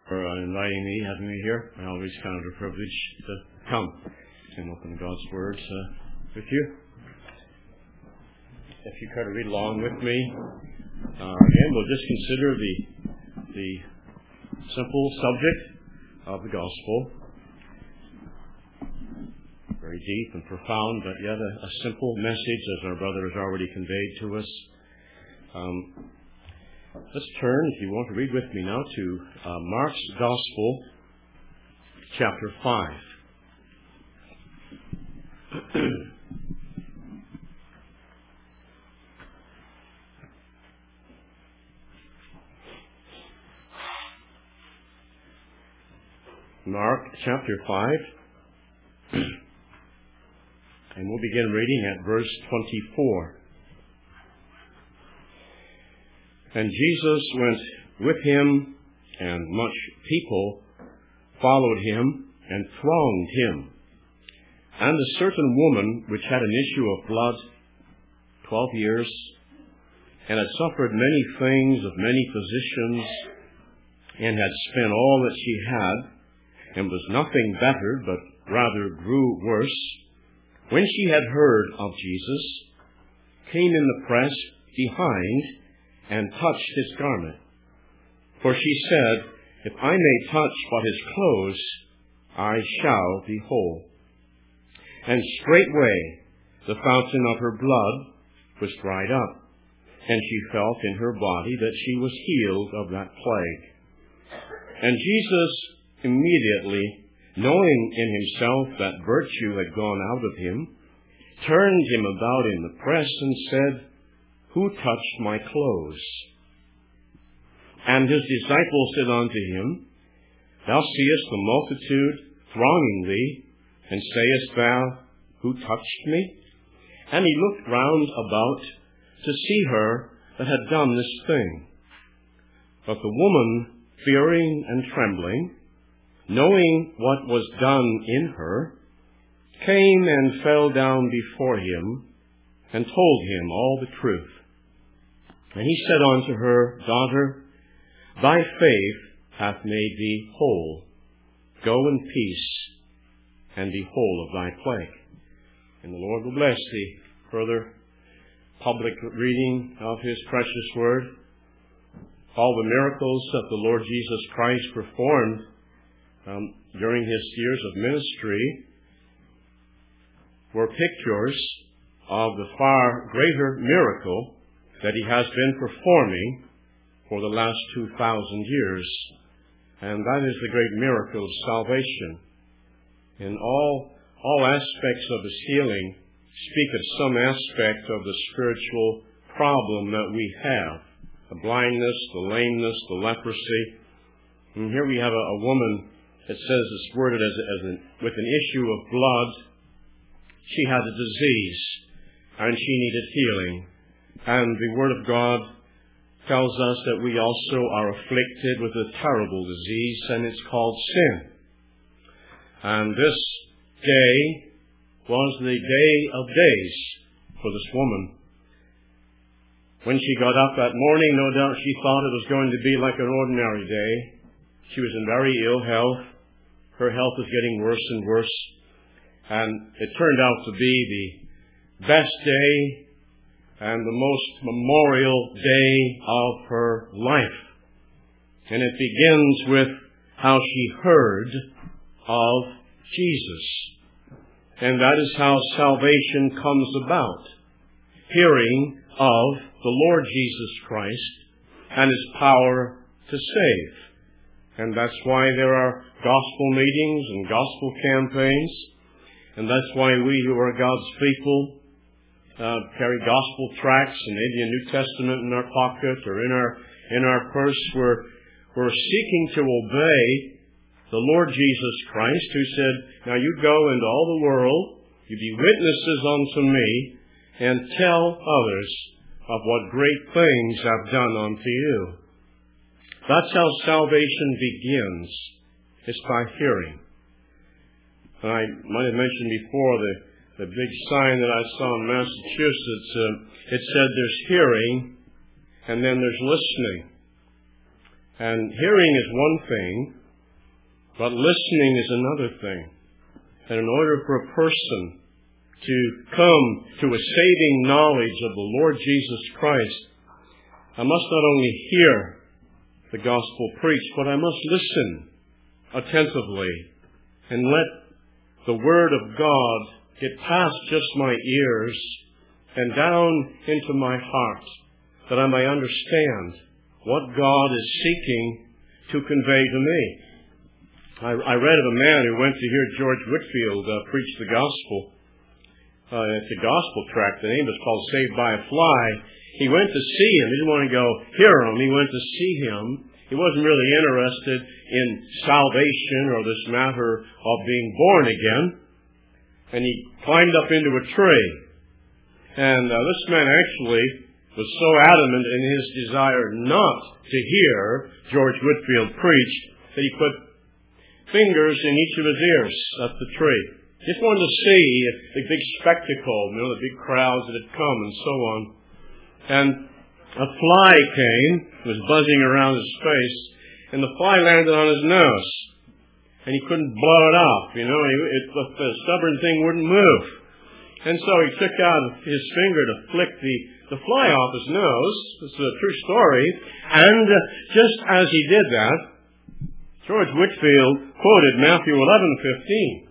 for inviting me, having me here. I always count it a privilege to come and open God's Word with you. If you care to read along with me, again, we'll just consider the simple subject of the gospel. Very deep and profound, but yet a simple message, as our brother has already conveyed to us. Let's turn, if you want to read with me now, to Mark's Gospel, chapter 5. Mark chapter 5. And we'll begin reading at verse 24. And Jesus went with him, and much people followed him and thronged him. And a certain woman which had an issue of blood 12 years, and had suffered many things of many physicians, and had spent all that she had, and was nothing bettered, but rather grew worse, when she had heard of Jesus, came in the press behind, and touched his garment. For she said, If I may touch but his clothes, I shall be whole. And straightway the fountain of her blood was dried up, and she felt in her body that she was healed of that plague. And Jesus immediately, knowing in himself that virtue had gone out of him, turned him about in the press and said, Who touched my clothes? And his disciples said unto him, Thou seest the multitude thronging thee, and sayest thou, Who touched me? And he looked round about to see her that had done this thing. But the woman, fearing and trembling, knowing what was done in her, came and fell down before him, and told him all the truth. And he said unto her, Daughter, thy faith hath made thee whole. Go in peace, and be whole of thy plague. And the Lord will bless the further public reading of his precious word. All the miracles that the Lord Jesus Christ performed during his years of ministry were pictures of the far greater miracle that he has been performing for the last 2,000 years. And that is the great miracle of salvation. In all aspects of his healing speak of some aspect of the spiritual problem that we have. The blindness, the lameness, the leprosy. And here we have a woman that says it's worded with an issue of blood. She had a disease, and she needed healing. And the Word of God tells us that we also are afflicted with a terrible disease, and it's called sin. And this day was the day of days for this woman. When she got up that morning, no doubt she thought it was going to be like an ordinary day. She was in very ill health. Her health was getting worse and worse. And it turned out to be the best day and the most memorial day of her life. And it begins with how she heard of Jesus. And that is how salvation comes about. Hearing of the Lord Jesus Christ and his power to save. And that's why there are gospel meetings and gospel campaigns. And that's why we who are God's people carry gospel tracts and maybe a New Testament in our pocket or in our purse. We're seeking to obey the Lord Jesus Christ, who said, Now you go into all the world, you be witnesses unto me, and tell others of what great things I've done unto you. That's how salvation begins. It's by hearing. And I might have mentioned before the big sign that I saw in Massachusetts. It said there's hearing and then there's listening. And hearing is one thing, but listening is another thing. And in order for a person to come to a saving knowledge of the Lord Jesus Christ, I must not only hear the gospel preached, but I must listen attentively and let the Word of God get past just my ears and down into my heart, that I may understand what God is seeking to convey to me. I read of a man who went to hear George Whitefield preach the gospel. It's a gospel tract. The name is called Saved by a Fly. He went to see him. He didn't want to go hear him. He went to see him. He wasn't really interested in salvation or this matter of being born again. And he climbed up into a tree. And this man actually was so adamant in his desire not to hear George Whitefield preach that he put fingers in each of his ears at the tree. Just wanted to see the big spectacle, the big crowds that had come and so on. And a fly came, was buzzing around his face, and the fly landed on his nose. And he couldn't blow it off, the stubborn thing wouldn't move. And so he took out his finger to flick the fly off his nose. This is a true story. And just as he did that, George Whitefield quoted Matthew 11:15.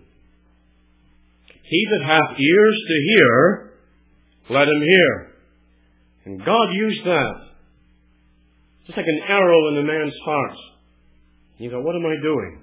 He that hath ears to hear, let him hear. And God used that. Just like an arrow in a man's heart. You go, what am I doing?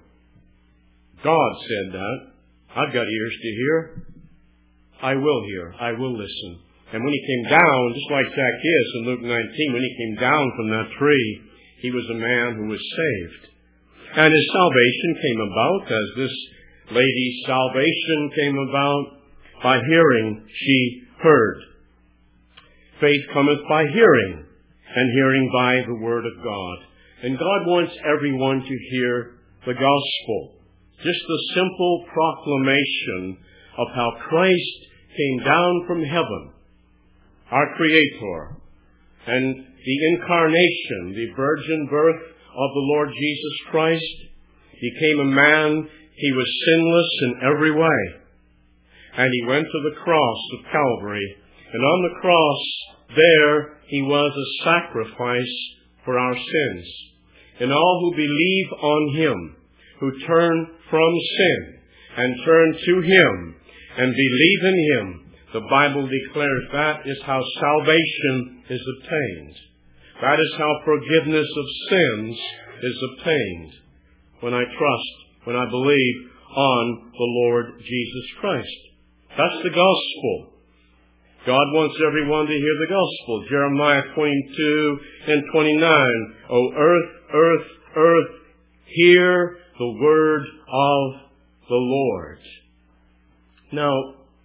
God said that. I've got ears to hear. I will hear. I will listen. And when he came down, just like Zacchaeus in Luke 19, when he came down from that tree, he was a man who was saved. And his salvation came about as this lady's salvation came about by hearing she heard. Faith cometh by hearing, and hearing by the Word of God. And God wants everyone to hear the gospel. Just the simple proclamation of how Christ came down from heaven, our Creator, and the incarnation, the virgin birth of the Lord Jesus Christ, became a man. He was sinless in every way. And he went to the cross of Calvary. And on the cross, there he was a sacrifice for our sins. And all who believe on him, who turn from sin and turn to him and believe in him, the Bible declares that is how salvation is obtained. That is how forgiveness of sins is obtained. When I trust, when I believe on the Lord Jesus Christ. That's the gospel. God wants everyone to hear the gospel. Jeremiah 22 and 29. O earth, earth, earth, hear the word of the Lord. Now,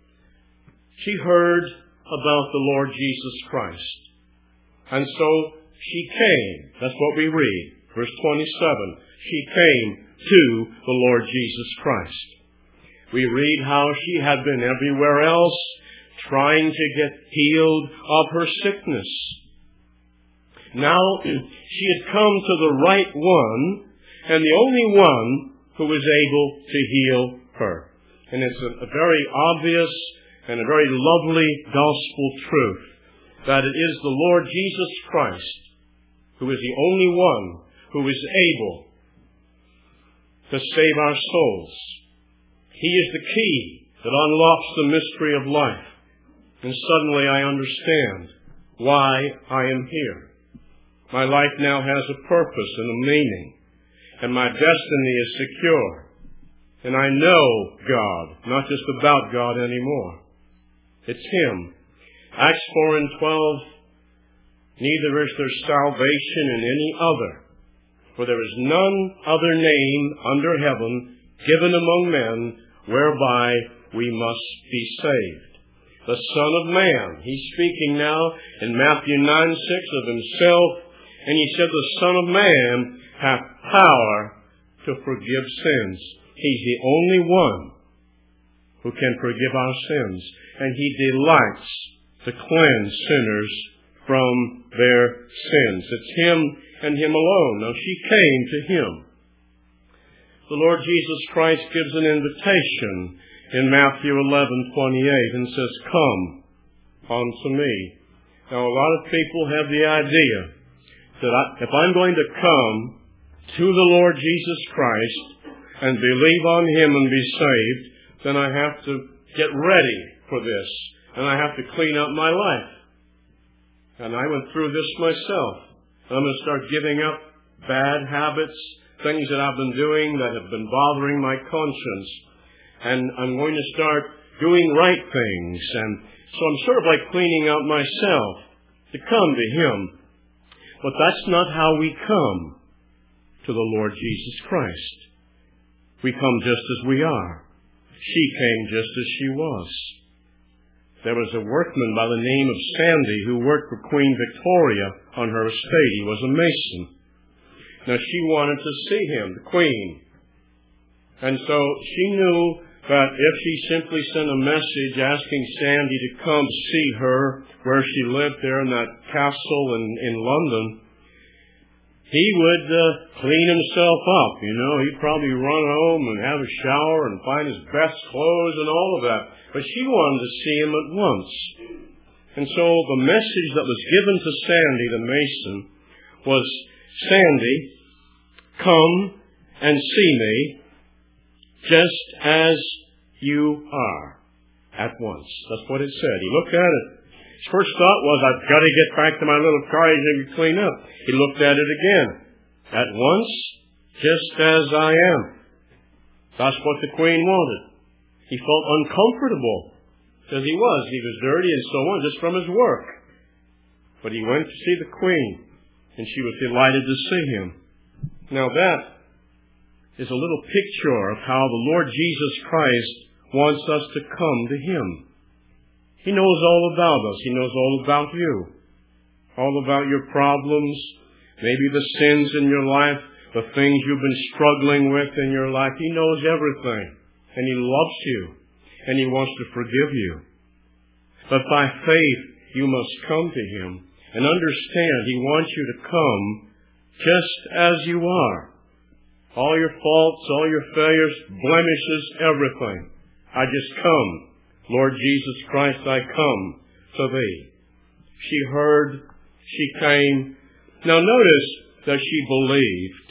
she heard about the Lord Jesus Christ. And so she came. That's what we read. Verse 27. She came to the Lord Jesus Christ. We read how she had been everywhere else trying to get healed of her sickness. Now she had come to the right one, and the only one who was able to heal her. And it's a very obvious and a very lovely gospel truth that it is the Lord Jesus Christ who is the only one who is able to save our souls. He is the key that unlocks the mystery of life. And suddenly I understand why I am here. My life now has a purpose and a meaning. And my destiny is secure. And I know God, not just about God anymore. It's Him. Acts 4 and 12, neither is there salvation in any other. For there is none other name under heaven given among men whereby we must be saved. The Son of Man, He's speaking now in Matthew 9:6 of Himself, and He said the Son of Man hath power to forgive sins. He's the only one who can forgive our sins, and He delights to cleanse sinners from their sins. It's Him and Him alone. Now she came to Him. The Lord Jesus Christ gives an invitation in Matthew 11:28 and says, "Come unto me." Now a lot of people have the idea that if I'm going to come to the Lord Jesus Christ and believe on Him and be saved, then I have to get ready for this, and I have to clean up my life. And I went through this myself. I'm going to start giving up bad habits, things that I've been doing that have been bothering my conscience. And I'm going to start doing right things. And so I'm sort of like cleaning out myself to come to Him. But that's not how we come to the Lord Jesus Christ. We come just as we are. She came just as she was. There was a workman by the name of Sandy who worked for Queen Victoria on her estate. He was a mason. Now she wanted to see him, the Queen. And so she knew that if she simply sent a message asking Sandy to come see her where she lived there in that castle in London, he would clean himself up, He'd probably run home and have a shower and find his best clothes and all of that. But she wanted to see him at once. And so the message that was given to Sandy, the mason, was, "Sandy, come and see me just as you are at once." That's what it said. He looked at it. His first thought was, "I've got to get back to my little car and clean up." He looked at it again. "At once, just as I am." That's what the Queen wanted. He felt uncomfortable because he was dirty and so on, just from his work. But he went to see the Queen, and she was delighted to see him. Now that is a little picture of how the Lord Jesus Christ wants us to come to Him. He knows all about us. He knows all about you. All about your problems, maybe the sins in your life, the things you've been struggling with in your life. He knows everything. And He loves you. And He wants to forgive you. But by faith, you must come to Him and understand He wants you to come just as you are. All your faults, all your failures, blemishes, everything. I just come. Lord Jesus Christ, I come to Thee. She heard, she came. Now notice that she believed.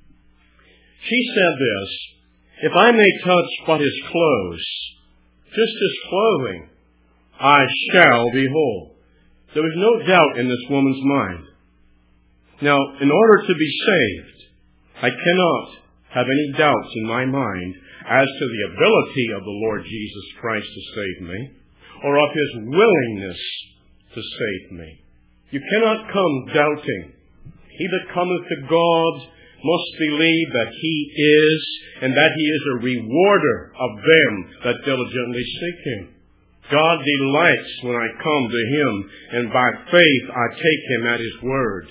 She said this, "If I may touch but His clothes, just His clothing, I shall be whole." There was no doubt in this woman's mind. Now, in order to be saved, I cannot have any doubts in my mind as to the ability of the Lord Jesus Christ to save me, or of His willingness to save me. You cannot come doubting. He that cometh to God must believe that He is, and that He is a rewarder of them that diligently seek Him. God delights when I come to Him, and by faith I take Him at His word.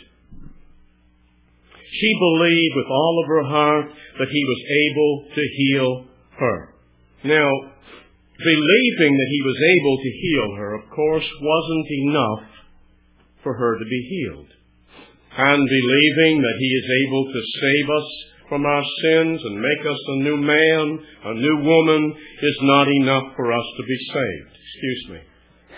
She believed with all of her heart that He was able to heal her. Now, believing that He was able to heal her, of course, wasn't enough for her to be healed. And believing that He is able to save us from our sins and make us a new man, a new woman, is not enough for us to be saved. Excuse me.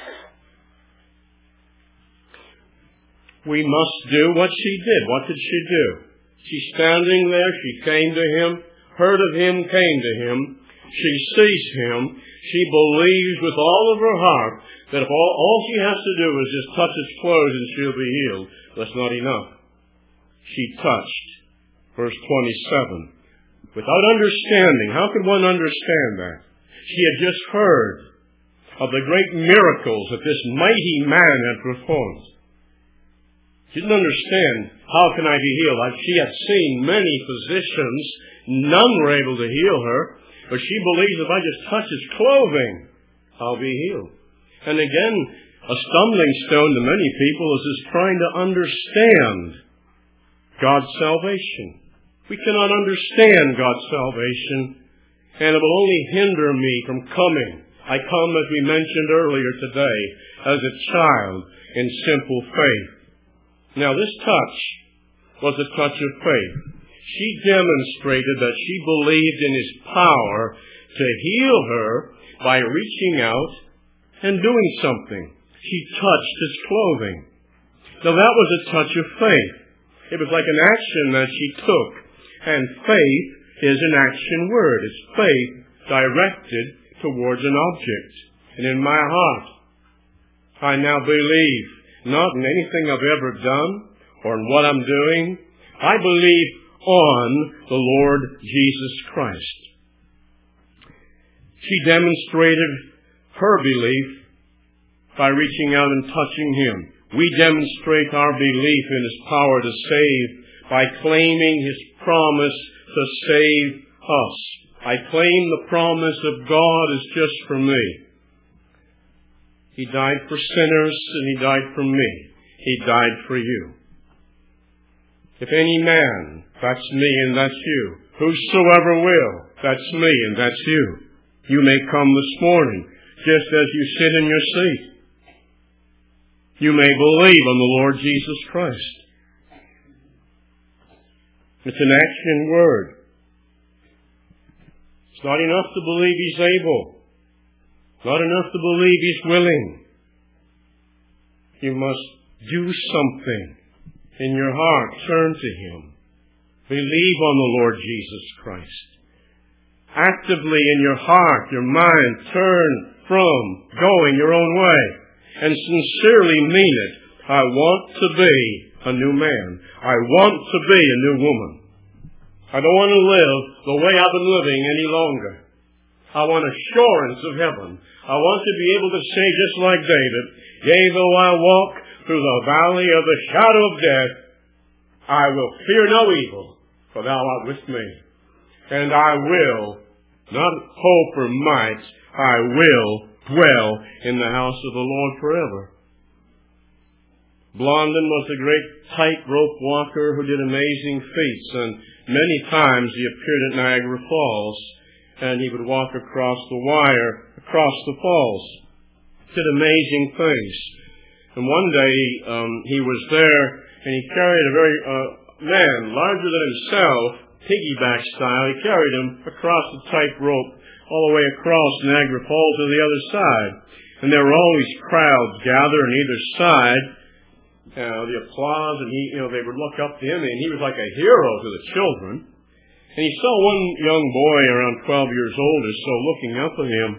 We must do what she did. What did she do? She's standing there. She came to Him, heard of Him, came to Him. She sees Him. She believes with all of her heart that if all she has to do is just touch His clothes and she'll be healed. That's not enough. She touched. Verse 27. Without understanding. How could one understand that? She had just heard of the great miracles that this mighty man had performed. She didn't understand, how can I be healed? She had seen many physicians. None were able to heal her. But she believes if I just touch His clothing, I'll be healed. And again, a stumbling stone to many people is just trying to understand God's salvation. We cannot understand God's salvation, and it will only hinder me from coming. I come, as we mentioned earlier today, as a child in simple faith. Now, this touch was a touch of faith. She demonstrated that she believed in His power to heal her by reaching out and doing something. She touched His clothing. Now that was a touch of faith. It was like an action that she took. And faith is an action word. It's faith directed towards an object. And in my heart, I now believe, not in anything I've ever done or in what I'm doing. I believe on the Lord Jesus Christ. She demonstrated her belief by reaching out and touching Him. We demonstrate our belief in His power to save by claiming His promise to save us. I claim the promise of God is just for me. He died for sinners and He died for me. He died for you. If any man, that's me and that's you. Whosoever will, that's me and that's you. You may come this morning just as you sit in your seat. You may believe on the Lord Jesus Christ. It's an action word. It's not enough to believe He's able. Not enough to believe He's willing. You must do something in your heart. Turn to Him. Believe on the Lord Jesus Christ. Actively in your heart, your mind, turn from going your own way and sincerely mean it. I want to be a new man. I want to be a new woman. I don't want to live the way I've been living any longer. I want assurance of heaven. I want to be able to say just like David, yea, though I walk through the valley of the shadow of death, I will fear no evil, for thou art with me. And I will, not hope or might, I will dwell in the house of the Lord forever. Blondin was a great tightrope walker who did amazing feats, and many times he appeared at Niagara Falls, and he would walk across the wire, across the falls. Did amazing things. And one day he was there, and he carried a very man larger than himself, piggyback style. He carried him across the tightrope all the way across Niagara Falls to the other side. And there were always crowds gathered on either side. The applause, and they would look up to him, and he was like a hero to the children. And he saw one young boy around 12 years old or so looking up at him.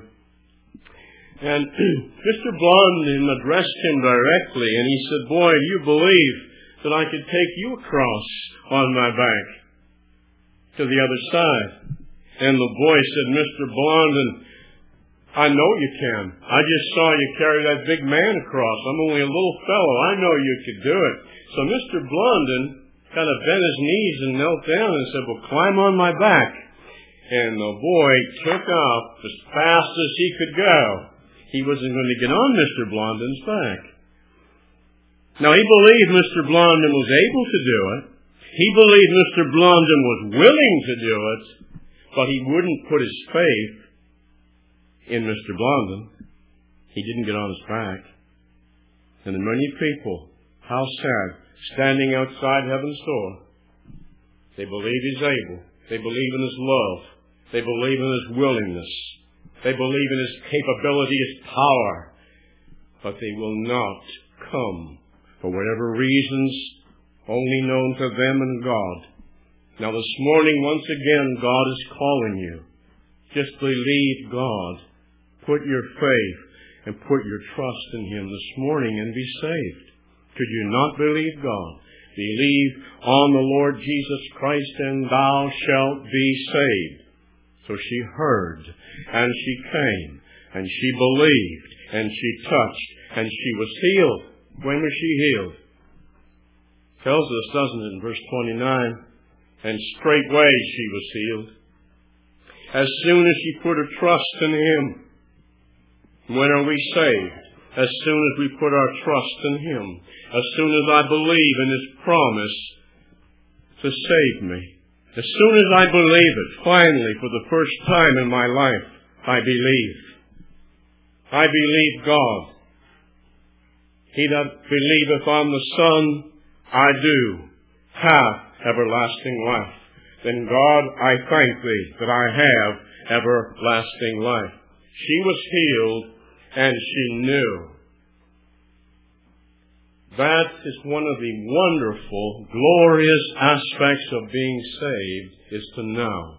And Mr. Blondin addressed him directly, and he said, "Boy, do you believe that I could take you across on my back to the other side?" And the boy said, "Mr. Blondin, I know you can. I just saw you carry that big man across. I'm only a little fellow. I know you could do it." So Mr. Blondin kind of bent his knees and knelt down and said, "Well, climb on my back." And the boy took off as fast as he could go. He wasn't going to get on Mr. Blondin's back. Now, he believed Mr. Blondin was able to do it. He believed Mr. Blondin was willing to do it, but he wouldn't put his faith in Mr. Blondin. He didn't get on his back. And many people, how sad, standing outside heaven's door. They believe He's able. They believe in His love. They believe in His willingness. They believe in His capability, His power. But they will not come for whatever reasons only known to them and God. Now this morning, once again, God is calling you. Just believe God. Put your faith and put your trust in Him this morning and be saved. Could you not believe God? Believe on the Lord Jesus Christ and thou shalt be saved. So she heard, and she came, and she believed, and she touched, and she was healed. When was she healed? Tells us, doesn't it, in verse 29? And straightway she was healed. As soon as she put her trust in Him. When are we saved? As soon as we put our trust in Him. As soon as I believe in His promise to save me. As soon as I believe it, finally, for the first time in my life, I believe. I believe God. He that believeth on the Son, I do hath everlasting life. Then God, I thank thee that I have everlasting life. She was healed, and she knew. That is one of the wonderful, glorious aspects of being saved, is to know.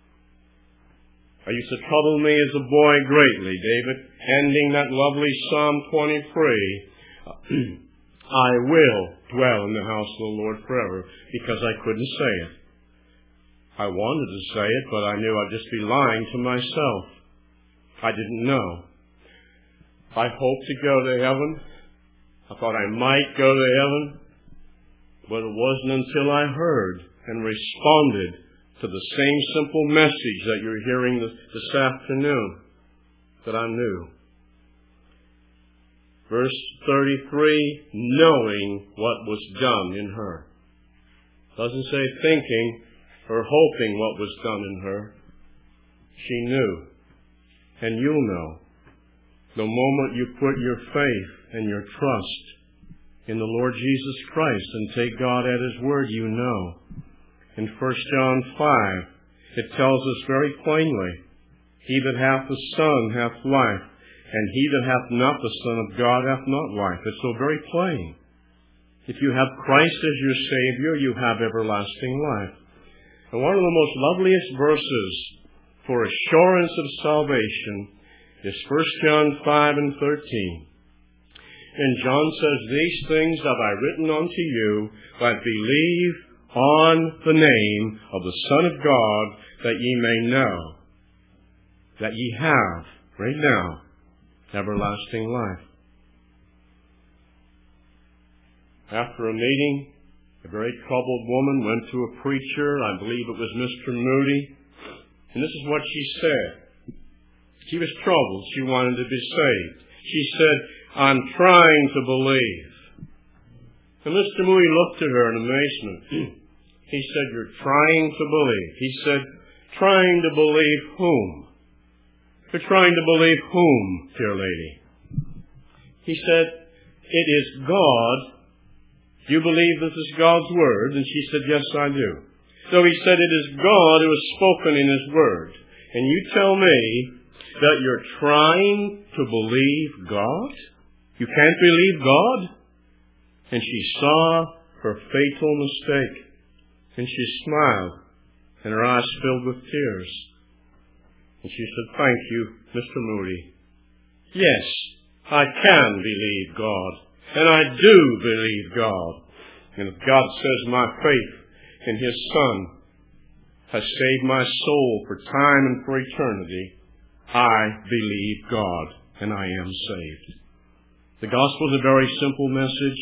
It used to trouble me as a boy greatly, David, ending that lovely Psalm 23, I will dwell in the house of the Lord forever, because I couldn't say it. I wanted to say it, but I knew I'd just be lying to myself. I didn't know. I hoped to go to heaven. I thought I might go to heaven, but it wasn't until I heard and responded to the same simple message that you're hearing this afternoon that I knew. Verse 33, knowing what was done in her. Doesn't say thinking or hoping what was done in her. She knew. And you'll know. The moment you put your faith and your trust in the Lord Jesus Christ and take God at His word, you know. In 1 John 5, it tells us very plainly, he that hath the Son hath life, and he that hath not the Son of God hath not life. It's so very plain. If you have Christ as your Savior, you have everlasting life. And one of the most loveliest verses for assurance of salvation is 1 John 5 and 13. And John says, these things have I written unto you that believe on the name of the Son of God, that ye may know that ye have, right now, everlasting life. After a meeting, a very troubled woman went to a preacher. I believe it was Mr. Moody. And this is what she said. She was troubled. She wanted to be saved. She said, I'm trying to believe. And Mr. Moody looked at her in amazement. He said, you're trying to believe. He said, trying to believe whom? You're trying to believe whom, dear lady? He said, it is God. Do you believe this is God's word? And she said, yes, I do. So he said, it is God who has spoken in His word. And you tell me that you're trying to believe God? You can't believe God? And she saw her fatal mistake. And she smiled, and her eyes filled with tears. And she said, thank you, Mr. Moody. Yes, I can believe God. And I do believe God. And if God says my faith in His Son has saved my soul for time and for eternity, I believe God, and I am saved. The gospel is a very simple message.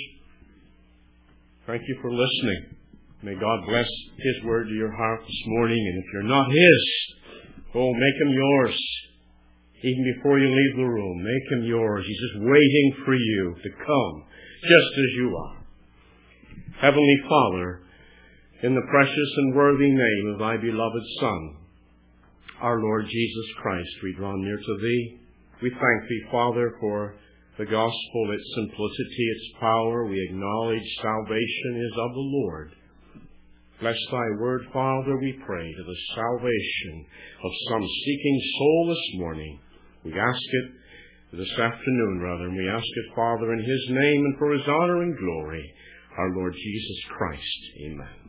Thank you for listening. May God bless His word to your heart this morning. And if you're not His, make Him yours. Even before you leave the room, make Him yours. He's just waiting for you to come, just as you are. Heavenly Father, in the precious and worthy name of Thy beloved Son, our Lord Jesus Christ, we draw near to Thee. We thank Thee, Father, for the gospel, its simplicity, its power. We acknowledge salvation is of the Lord. Bless Thy word, Father, we pray, to the salvation of some seeking soul this morning. We ask it this afternoon, rather, and we ask it, Father, in His name and for His honor and glory, our Lord Jesus Christ. Amen.